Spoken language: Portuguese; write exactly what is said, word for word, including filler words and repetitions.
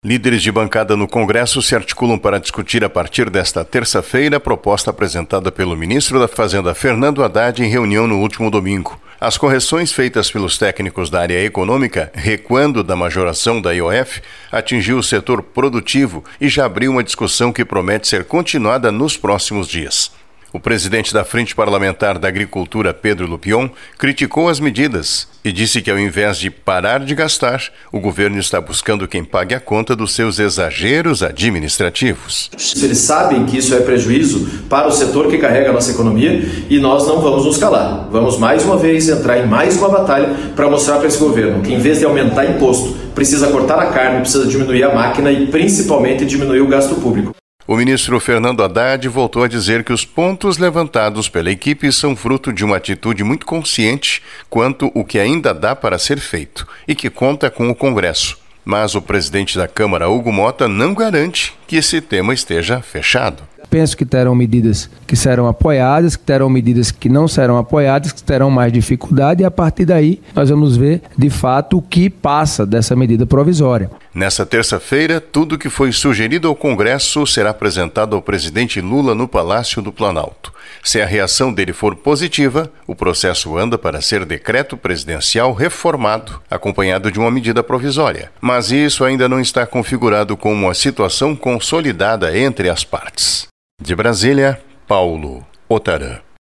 Líderes de bancada no Congresso se articulam para discutir a partir desta terça-feira a proposta apresentada pelo ministro da Fazenda, Fernando Haddad, em reunião no último domingo. As correções feitas pelos técnicos da área econômica, recuando da majoração da I O F, atingiu o setor produtivo e já abriu uma discussão que promete ser continuada nos próximos dias. O presidente da Frente Parlamentar da Agricultura, Pedro Lupion, criticou as medidas e disse que, ao invés de parar de gastar, o governo está buscando quem pague a conta dos seus exageros administrativos. Eles sabem que isso é prejuízo para o setor que carrega a nossa economia e nós não vamos nos calar. Vamos mais uma vez entrar em mais uma batalha para mostrar para esse governo que, em vez de aumentar imposto, precisa cortar a carne, precisa diminuir a máquina e, principalmente, diminuir o gasto público. O ministro Fernando Haddad voltou a dizer que os pontos levantados pela equipe são fruto de uma atitude muito consciente quanto o que ainda dá para ser feito e que conta com o Congresso. Mas o presidente da Câmara, Hugo Mota, não garante que esse tema esteja fechado. Penso que terão medidas que serão apoiadas, que terão medidas que não serão apoiadas, que terão mais dificuldade e a partir daí nós vamos ver de fato o que passa dessa medida provisória. Nessa terça-feira, tudo que foi sugerido ao Congresso será apresentado ao presidente Lula no Palácio do Planalto. Se a reação dele for positiva, o processo anda para ser decreto presidencial reformado, acompanhado de uma medida provisória. Mas isso ainda não está configurado como uma situação consolidada entre as partes. De Brasília, Paulo Otarã.